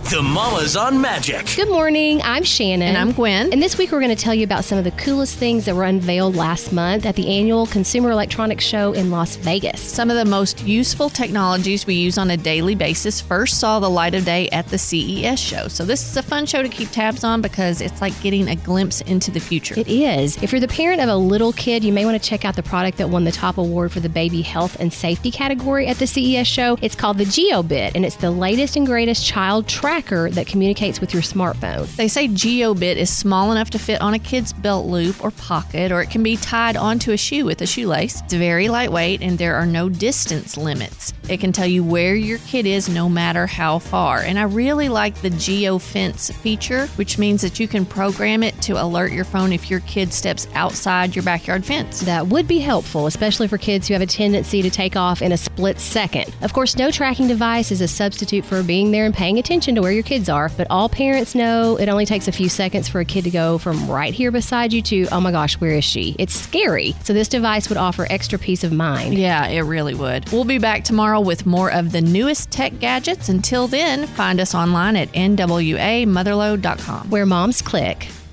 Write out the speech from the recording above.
The Mamas on Magic. Good morning. I'm Shannon. And I'm Gwen. And this week we're going to tell you about some of the coolest things that were unveiled last month at the annual Consumer Electronics Show in Las Vegas. Some of the most useful technologies we use on a daily basis first saw the light of day at the CES show. So this is a fun show to keep tabs on because it's like getting a glimpse into the future. It is. If you're the parent of a little kid, you may want to check out the product that won the top award for the baby health and safety category at the CES show. It's called the GeoBit, and it's the latest and greatest child tracker that communicates with your smartphone. They say GeoBit is small enough to fit on a kid's belt loop or pocket, or it can be tied onto a shoe with a shoelace. It's very lightweight, and there are no distance limits. It can tell you where your kid is no matter how far. And I really like the GeoFence feature, which means that you can program it to alert your phone if your kid steps outside your backyard fence. That would be helpful, especially for kids who have a tendency to take off in a split second. Of course, no tracking device is a substitute for being there and paying attention to where your kids are, but all parents know it only takes a few seconds for a kid to go from right here beside you to, oh my gosh, where is she? It's scary. So this device would offer extra peace of mind. Yeah, it really would. We'll be back tomorrow with more of the newest tech gadgets. Until then, find us online at nwamotherload.com. Where moms click.